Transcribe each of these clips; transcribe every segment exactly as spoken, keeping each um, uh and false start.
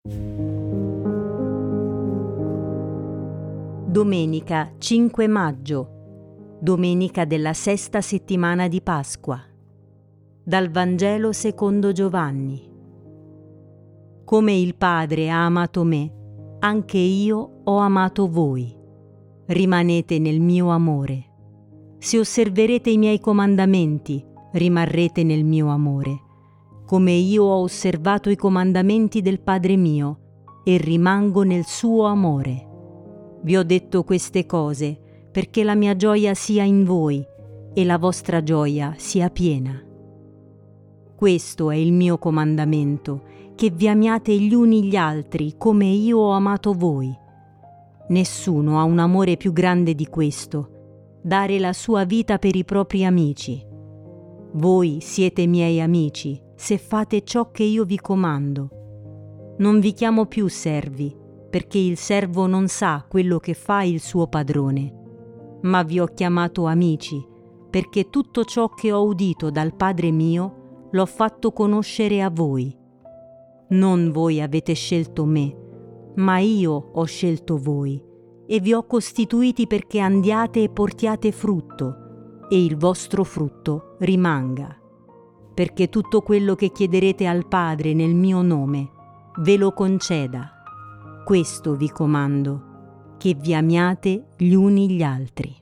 Domenica cinque maggio, domenica della sesta settimana di Pasqua. Dal Vangelo secondo Giovanni. Come il Padre ha amato me, anche io ho amato voi. Rimanete nel mio amore. Se osserverete i miei comandamenti, rimarrete nel mio amore, come io ho osservato i comandamenti del Padre mio e rimango nel suo amore. Vi ho detto queste cose perché la mia gioia sia in voi e la vostra gioia sia piena. Questo è il mio comandamento, che vi amiate gli uni gli altri come io ho amato voi. Nessuno ha un amore più grande di questo, dare la sua vita per i propri amici. Voi siete miei amici se fate ciò che io vi comando. Non vi chiamo più servi, perché il servo non sa quello che fa il suo padrone, ma vi ho chiamato amici, perché tutto ciò che ho udito dal Padre mio l'ho fatto conoscere a voi. Non voi avete scelto me, ma io ho scelto voi, e vi ho costituiti perché andiate e portiate frutto, e il vostro frutto rimanga. Perché tutto quello che chiederete al Padre nel mio nome, ve lo conceda. Questo vi comando, che vi amiate gli uni gli altri.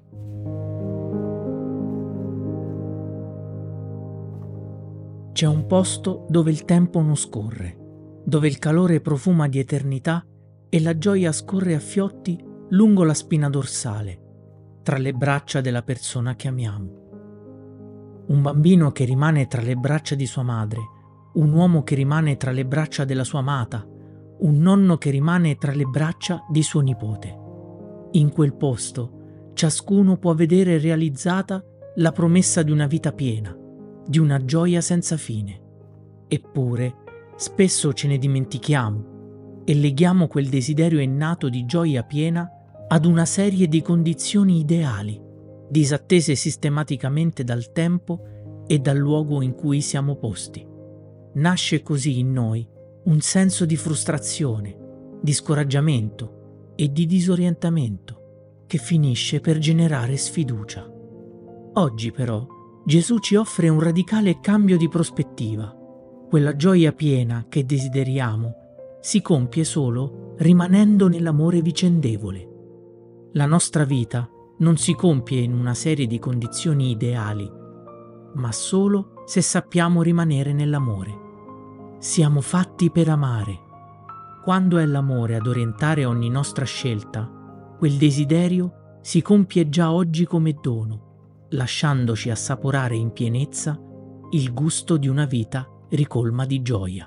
C'è un posto dove il tempo non scorre, dove il calore profuma di eternità e la gioia scorre a fiotti lungo la spina dorsale, tra le braccia della persona che amiamo. Un bambino che rimane tra le braccia di sua madre, un uomo che rimane tra le braccia della sua amata, un nonno che rimane tra le braccia di suo nipote. In quel posto ciascuno può vedere realizzata la promessa di una vita piena, di una gioia senza fine. Eppure, spesso ce ne dimentichiamo e leghiamo quel desiderio innato di gioia piena ad una serie di condizioni ideali, disattese sistematicamente dal tempo e dal luogo in cui siamo posti. Nasce così in noi un senso di frustrazione, di scoraggiamento e di disorientamento che finisce per generare sfiducia. Oggi però Gesù ci offre un radicale cambio di prospettiva. Quella gioia piena che desideriamo si compie solo rimanendo nell'amore vicendevole. La nostra vita non si compie in una serie di condizioni ideali, ma solo se sappiamo rimanere nell'amore. Siamo fatti per amare. Quando è l'amore ad orientare ogni nostra scelta, quel desiderio si compie già oggi come dono, lasciandoci assaporare in pienezza il gusto di una vita ricolma di gioia.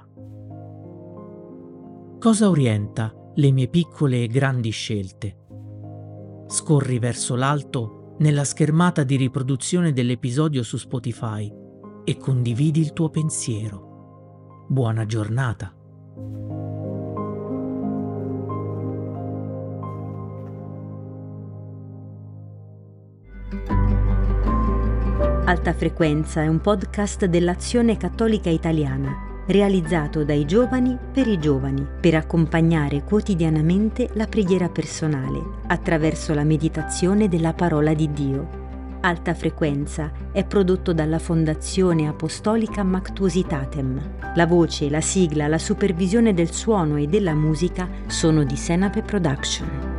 Cosa orienta le mie piccole e grandi scelte? Scorri verso l'alto nella schermata di riproduzione dell'episodio su Spotify e condividi il tuo pensiero. Buona giornata. Alta Frequenza è un podcast dell'Azione Cattolica Italiana, realizzato dai giovani per i giovani, per accompagnare quotidianamente la preghiera personale attraverso la meditazione della parola di Dio. Alta Frequenza è prodotto dalla Fondazione Apostolica Mactuositatem. La voce, la sigla, la supervisione del suono e della musica sono di Senape Production.